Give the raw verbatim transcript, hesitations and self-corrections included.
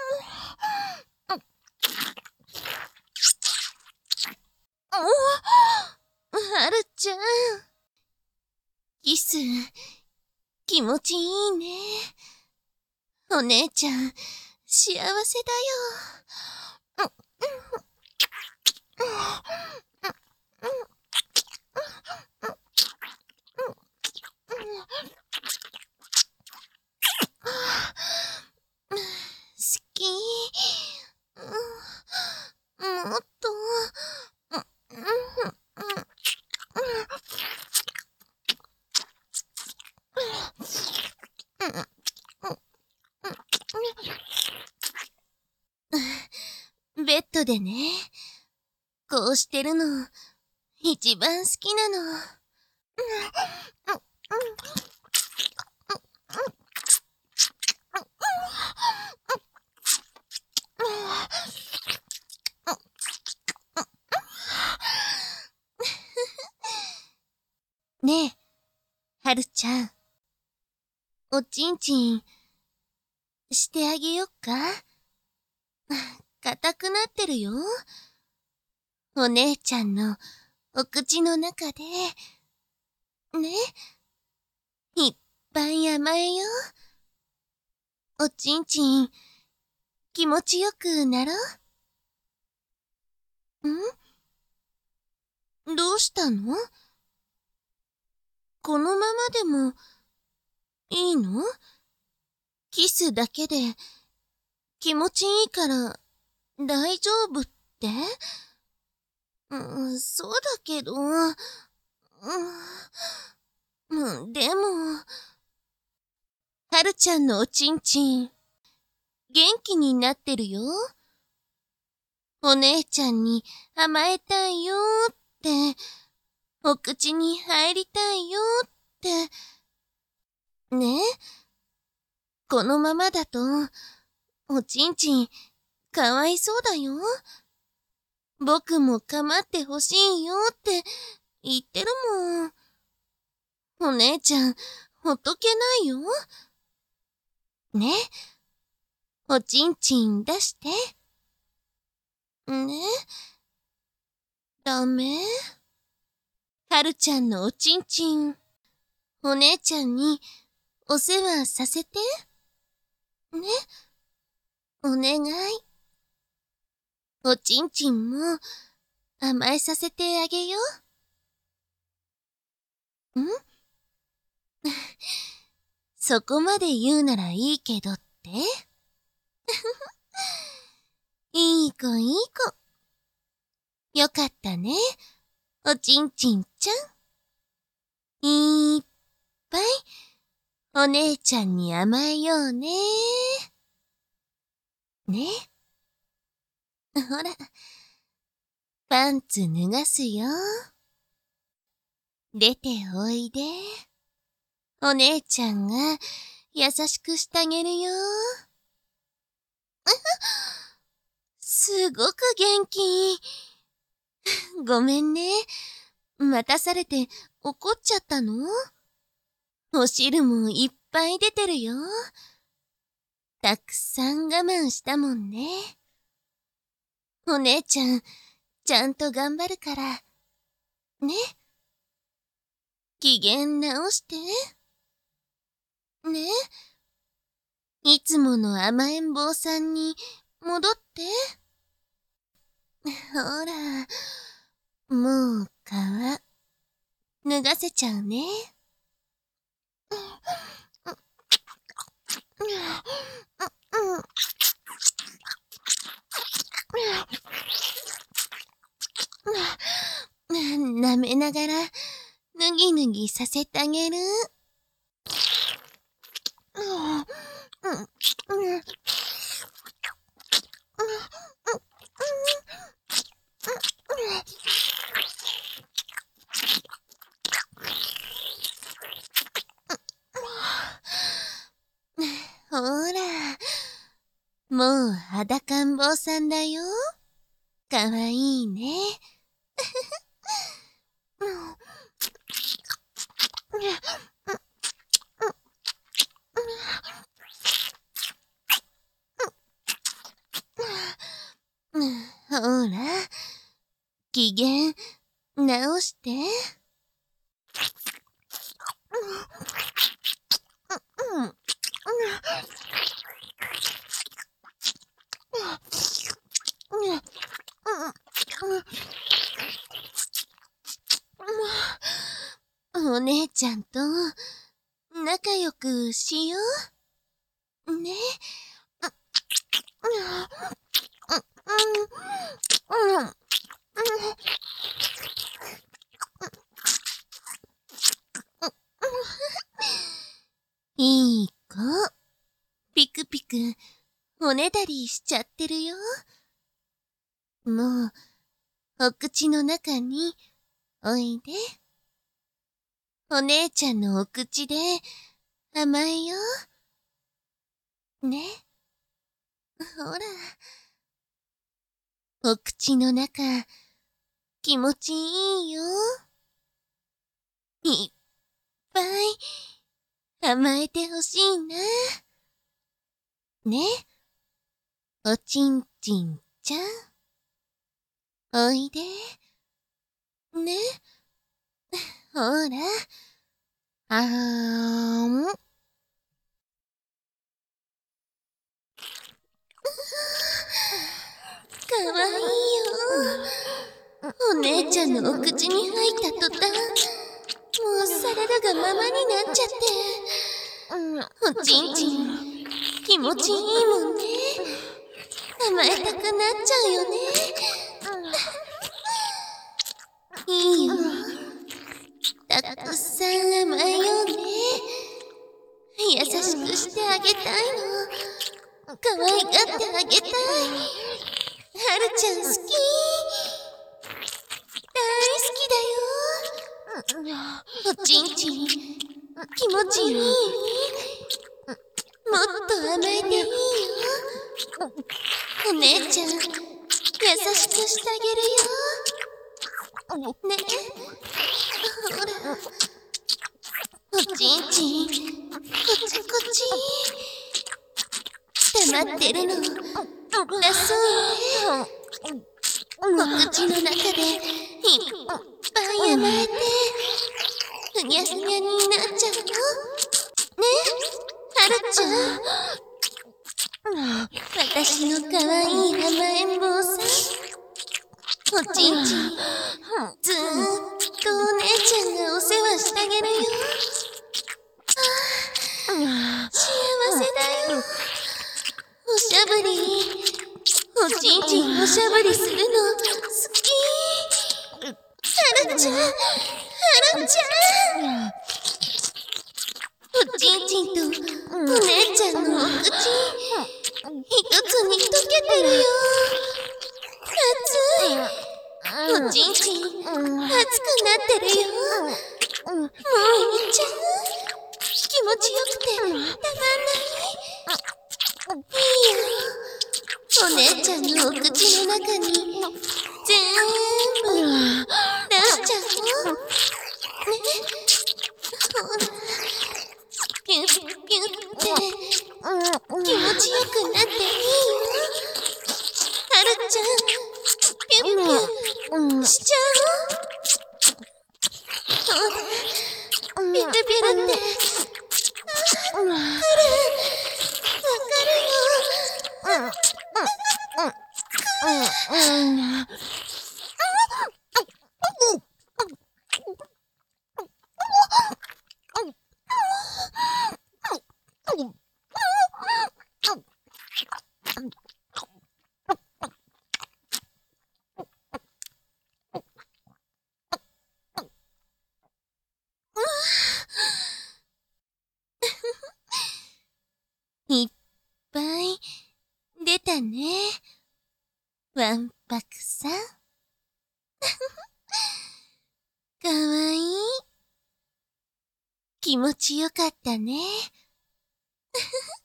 はるちゃん。キス、気持ちいいね。お姉ちゃん、幸せだよ。好き。もっと。ベッドでね、こうしてるの、一番好きなの。ねえ、はるちゃん。おちんちん、してあげよっか？硬くなってるよ。お姉ちゃんのお口の中で、ね、いっぱい甘えよ。おちんちん、気持ちよくなろう。ん？どうしたの？このままでも、いいの？キスだけで、気持ちいいから、大丈夫って？うん、そうだけど、うん、うん、でも、はるちゃんのおちんちん、元気になってるよ。お姉ちゃんに甘えたいよーって、お口に入りたいよーって。ね？このままだと、おちんちん、かわいそうだよ。僕も構ってほしいよって言ってるもん。お姉ちゃん、ほっとけないよ。ね？おちんちん出して。ね？ダメ？はるちゃんのおちんちん、お姉ちゃんにお世話させて。ね？お願い。おちんちんも甘えさせてあげよう。ん？そこまで言うならいいけどって？いい子いい子。よかったね、おちんちんちゃん。いっぱいお姉ちゃんに甘えようね。ね？ほら、パンツ脱がすよ。出ておいで。お姉ちゃんが優しくしてあげるよ。すごく元気。ごめんね。待たされて怒っちゃったの？お汁もいっぱい出てるよ。たくさん我慢したもんね。お姉ちゃん、ちゃんと頑張るから。ね？機嫌直して。ね？いつもの甘えん坊さんに戻って。ほら、もう皮、脱がせちゃうね。舐めながら、ぬぎぬぎさせてあげる。ほら、もう裸ん坊さんだよ。かわいいね。 機嫌、直して。お姉ちゃんと仲良くしよう。ね。いい子。ピクピク、おねだりしちゃってるよ。もう、お口の中に、おいで。お姉ちゃんのお口で、甘えよ。ね。ほら。お口の中、気持ちいいよ。いっぱい、甘えてほしいな。ね。おちんちんちゃん。おいで。ね。ほら。あーん。かわいいよ。お姉ちゃんのお口に入った途端、もうサラダがままになっちゃって。おちんちん、気持ちいいもんね。甘えたくなっちゃうよね。いいよ。たくさん甘えようね。優しくしてあげたいの。可愛がってあげたい。はるちゃん好き。大好きだよ。おちんちん、気持ちいい？もっと甘えていいよ。お姉ちゃん、優しくしてあげるよ。ね。ほら。おちんちん、こっちこっち。黙ってるの、出そうね。お口の中で、いっぱい甘えて、ふにゃふにゃになっちゃうの。ね、はるちゃん。私のかわいい甘えん坊さん。おちんちん、ずーっとお姉ちゃんがお世話してあげるよ。ああ、幸せだよ。おしゃぶり、おちんちんおしゃぶりするの好き。はるちゃん、はるちゃん。おちんちんとお姉ちゃんのお口、一つに溶けてるよ。熱い。おちんちん、熱くなってるよ。もういっちゃう。気持ちよくてたまんない。いいよ。お姉ちゃんのお口の中に全部出しちゃおう。ね。ほら。ピュッピュッって気持ちよくなっていいよ。はるちゃん、ピュッピュッしちゃおう。ほら。ピュルピュルって。あ、はる。わかるよ。いっぱい出たね。わんぱくさん。かわいい。気持ちよかったね。